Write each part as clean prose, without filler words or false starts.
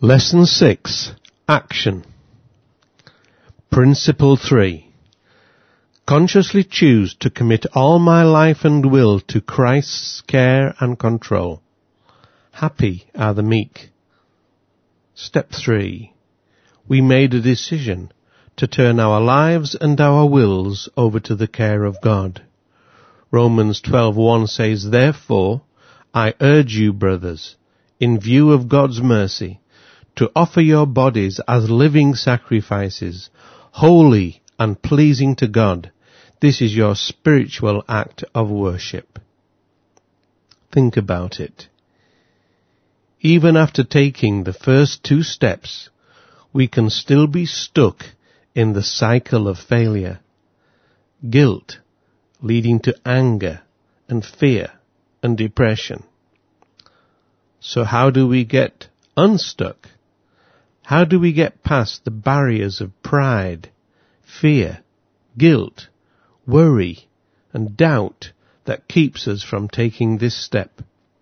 Lesson 6. Action. Principle 3. Consciously choose to commit all my life and will to Christ's care and control. Happy are the meek. Step 3. We made a decision to turn our lives and our wills over to the care of God. Romans 12:1 says, Therefore, I urge you, brothers, in view of God's mercy, to offer your bodies as living sacrifices, holy and pleasing to God. This is your spiritual act of worship. Think about it. Even after taking the first 2 steps, we can still be stuck in the cycle of failure. Guilt leading to anger and fear and depression. So how do we get unstuck? How do we get past the barriers of pride, fear, guilt, worry, and doubt that keeps us from taking this step?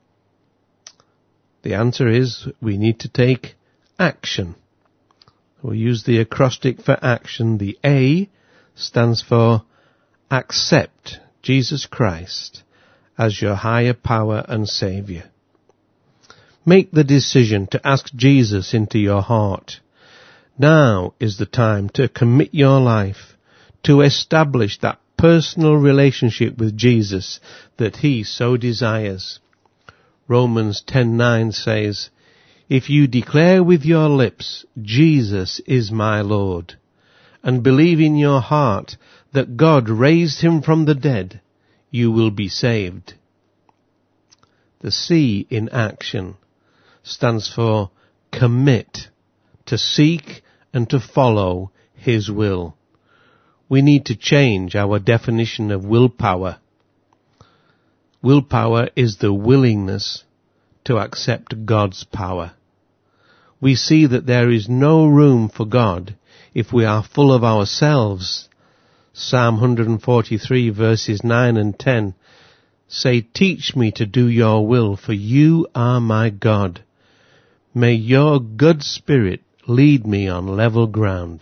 The answer is we need to take action. We'll use the acrostic for action. The A stands for accept Jesus Christ as your higher power and Saviour. Make the decision to ask Jesus into your heart. Now is the time to commit your life to establish that personal relationship with Jesus that He so desires. Romans 10:9 says, If you declare with your lips, Jesus is my Lord, and believe in your heart that God raised Him from the dead, you will be saved. The C in action stands for commit, to seek and to follow His will. We need to change our definition of willpower. Willpower is the willingness to accept God's power. We see that there is no room for God if we are full of ourselves. Psalm 143 verses 9 and 10 say, Teach me to do your will, for you are my God. May your good spirit lead me on level ground.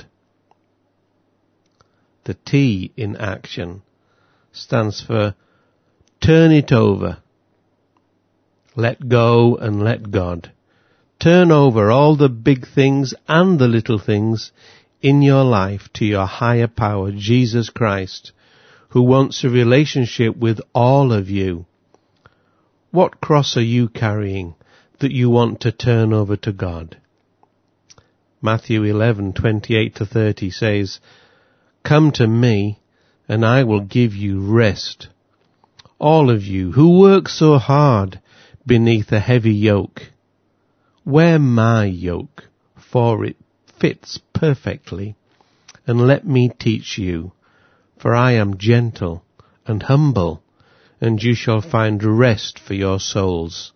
The T in action stands for turn it over. Let go and let God. Turn over all the big things and the little things in your life to your higher power, Jesus Christ, who wants a relationship with all of you. What cross are you carrying that you want to turn over to God? Matthew 11:28-30 says, Come to me, and I will give you rest. All of you who work so hard beneath a heavy yoke, wear my yoke, for it fits perfectly, and let me teach you, for I am gentle and humble, and you shall find rest for your souls.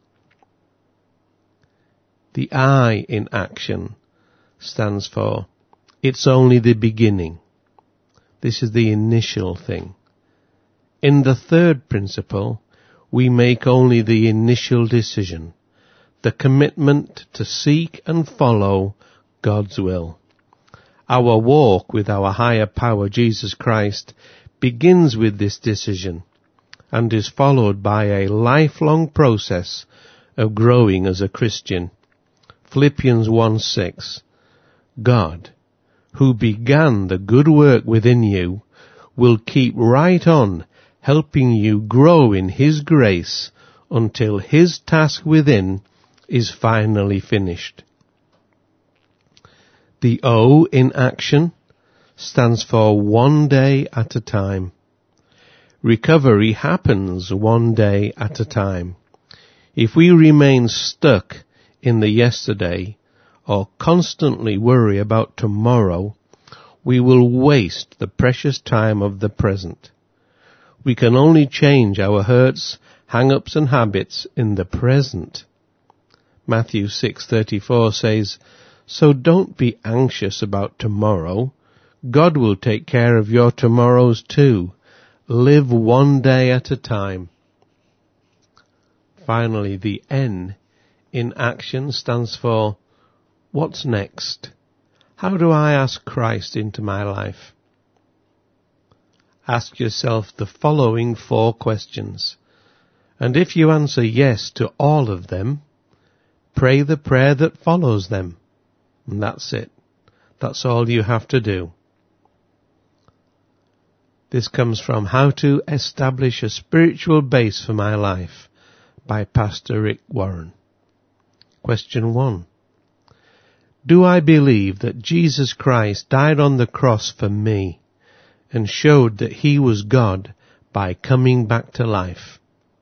The I in action stands for it's only the beginning. This is the initial thing. In the third principle, we make only the initial decision, the commitment to seek and follow God's will. Our walk with our higher power, Jesus Christ, begins with this decision and is followed by a lifelong process of growing as a Christian. Philippians 1:6, God, who began the good work within you, will keep right on helping you grow in His grace until His task within is finally finished. The O in action stands for one day at a time. Recovery happens one day at a time. If we remain stuck in the yesterday or constantly worry about tomorrow, we will waste the precious time of the present. We can only change our hurts, hang-ups and habits in the present. Matthew 6:34 says, So don't be anxious about tomorrow. God will take care of your tomorrows too. Live one day at a time. Finally, the N in action stands for What's next? How do I ask Christ into my life? Ask yourself the following 4 questions, and if you answer yes to all of them, pray the prayer that follows them. And that's it. That's all you have to do. This comes from How to Establish a Spiritual Base for My Life by Pastor Rick Warren. Question 1. Do I believe that Jesus Christ died on the cross for me and showed that he was God by coming back to life?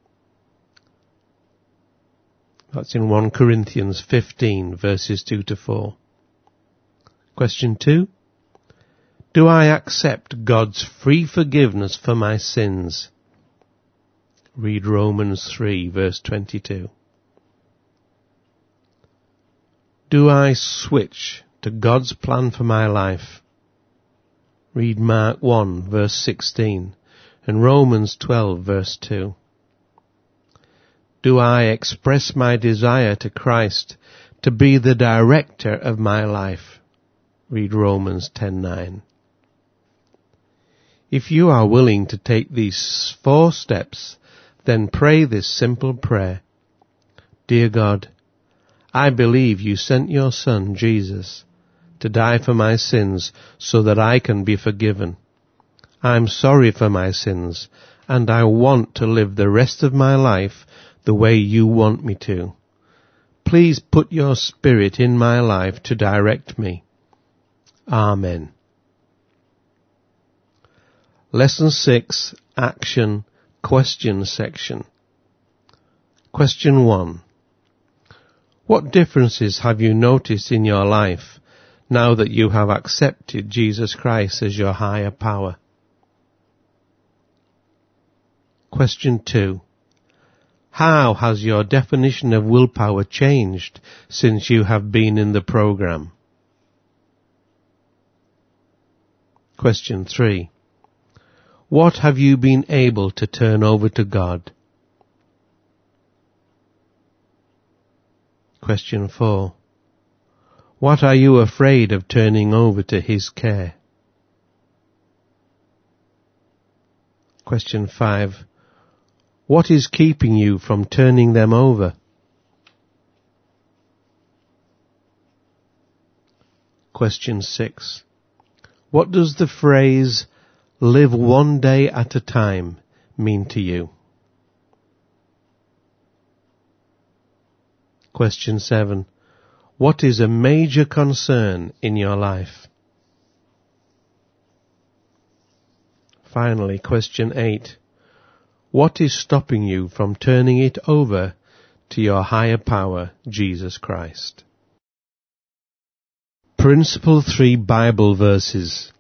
That's in 1 Corinthians 15, verses 2 to 4. Question 2. Do I accept God's free forgiveness for my sins? Read Romans 3, verse 22. Do I switch to God's plan for my life? Read Mark 1, verse 16, and Romans 12, verse 2. Do I express my desire to Christ to be the director of my life? Read Romans 10:9. If you are willing to take these 4 steps, then pray this simple prayer. Dear God, I believe you sent your Son, Jesus, to die for my sins so that I can be forgiven. I'm sorry for my sins, and I want to live the rest of my life the way you want me to. Please put your Spirit in my life to direct me. Amen. Lesson 6, Action, Question section. Question 1. What differences have you noticed in your life now that you have accepted Jesus Christ as your higher power? Question 2. How has your definition of willpower changed since you have been in the program? Question 3. What have you been able to turn over to God? Question 4. What are you afraid of turning over to His care? Question 5. What is keeping you from turning them over? Question 6. What does the phrase, live one day at a time, mean to you? Question 7. What is a major concern in your life? Finally, question 8. What is stopping you from turning it over to your higher power, Jesus Christ? Principle 3 Bible verses.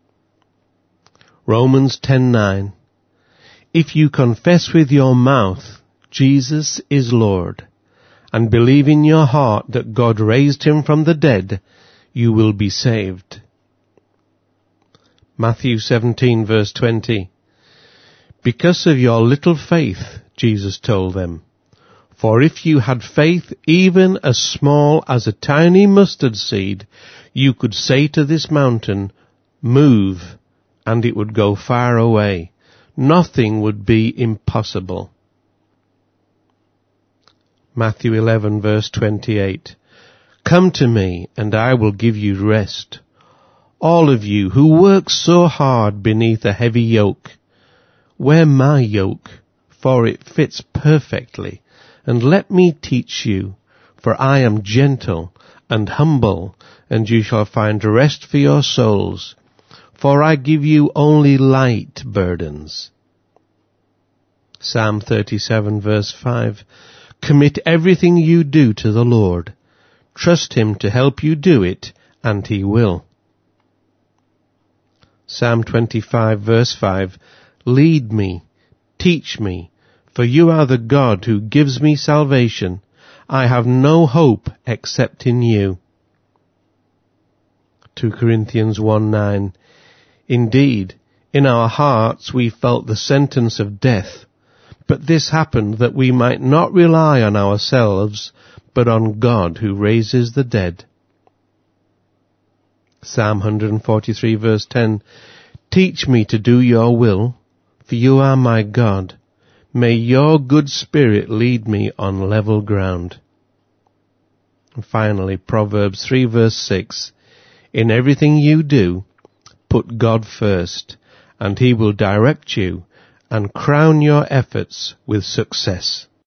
Romans 10:9. If you confess with your mouth Jesus is Lord, and believe in your heart that God raised him from the dead, you will be saved. Matthew 17, verse 20. Because of your little faith, Jesus told them, for if you had faith even as small as a tiny mustard seed, you could say to this mountain, move, and it would go far away. Nothing would be impossible. Matthew 11, verse 28. Come to me, and I will give you rest. All of you who work so hard beneath a heavy yoke, wear my yoke, for it fits perfectly, and let me teach you, for I am gentle and humble, and you shall find rest for your souls, for I give you only light burdens. Psalm 37, verse 5. Commit everything you do to the Lord. Trust him to help you do it, and he will. Psalm 25, verse 5. Lead me, teach me, for you are the God who gives me salvation. I have no hope except in you. 2 Corinthians 1:9. Indeed, in our hearts we felt the sentence of death, but this happened that we might not rely on ourselves, but on God who raises the dead. Psalm 143 verse 10, teach me to do your will, for you are my God. May your good spirit lead me on level ground. And finally, Proverbs 3 verse 6, in everything you do, put God first, and he will direct you and crown your efforts with success.